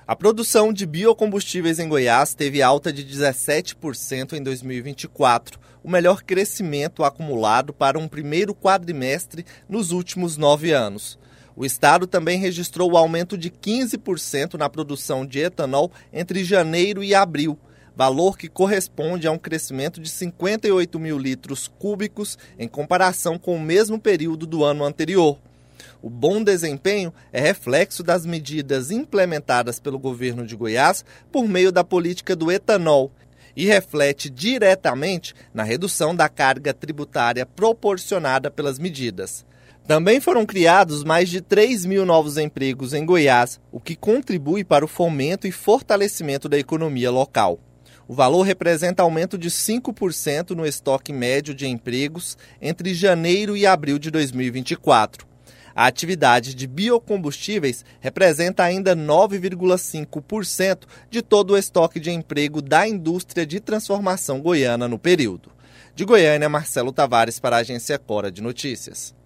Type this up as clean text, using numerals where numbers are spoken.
A produção de biocombustíveis em Goiás teve alta de 17% em 2024, o melhor crescimento acumulado para um primeiro quadrimestre nos últimos 9 anos. O estado também registrou o aumento de 15% na produção de etanol entre janeiro e abril, valor que corresponde a um crescimento de 58 mil litros cúbicos em comparação com o mesmo período do ano anterior. O bom desempenho é reflexo das medidas implementadas pelo governo de Goiás por meio da política do etanol e reflete diretamente na redução da carga tributária proporcionada pelas medidas. Também foram criados mais de 3 mil novos empregos em Goiás, o que contribui para o fomento e fortalecimento da economia local. O valor representa aumento de 5% no estoque médio de empregos entre janeiro e abril de 2024. A atividade de biocombustíveis representa ainda 9,5% de todo o estoque de emprego da indústria de transformação goiana no período. De Goiânia, Marcelo Tavares para a Agência Cora de Notícias.